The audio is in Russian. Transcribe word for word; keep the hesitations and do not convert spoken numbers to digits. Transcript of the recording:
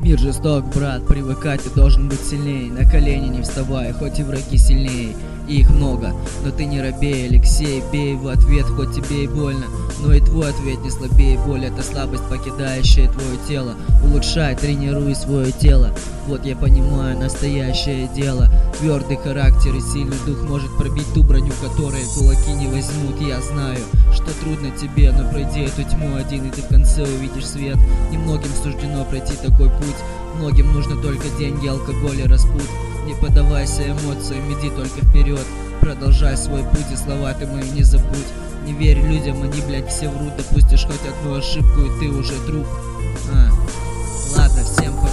Мир жесток, брат, привыкать ты должен быть сильней. На колени не вставай, хоть и враги сильней. Их много, но ты не робей, Алексей. Бей в ответ, хоть тебе и больно, но и твой ответ не слабее. Боль — это слабость, покидающая твое тело. Улучшай, тренируй свое тело. Вот я понимаю настоящее дело. Твердый характер и сильный дух может пробить ту броню, которой кулаки не возьмут. Я знаю, что трудно тебе, но пройди эту тьму один, и ты в конце увидишь свет. Немногим суждено пройти такой путь. Многим нужно только деньги, алкоголь и распут. Не поддавайся эмоциям, иди только вперед. Продолжай свой путь, и слова ты мои не забудь. Не верь людям, они, блядь, все врут. Допустишь хоть одну ошибку, и ты уже труп. А, ладно, всем пока.